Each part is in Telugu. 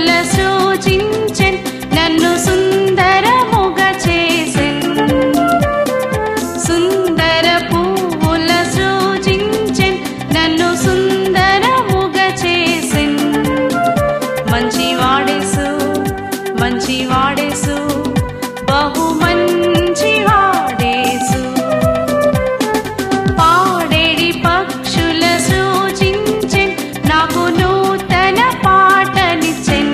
సృజించెన్ నన్ను సుందరముగా చేసెన్ సుందర పువ్వుల సృజించెన్ నన్ను సుందరముగా చేసెన్ మంచివాడేసు మంచివాడేసు బహు మంచివాడేసు పాడేడి పక్షుల సృజించెన్ నాకు నూతన పాటనిచ్చెన్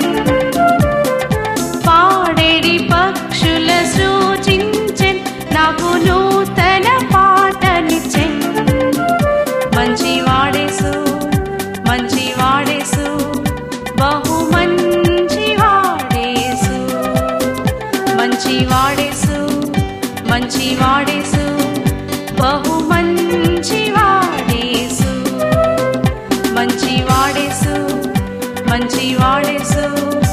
పాడేడి పక్షుల సృజించెన్ నాకు నూతన పాటనిచ్చెన్ మంచివాడేసు మంచివాడేసు బహు మంచివాడేసు మంచివాడేసు మంచివాడేసు బహు మంచివాడేసు మంచివాడేసు మంచివాడేసు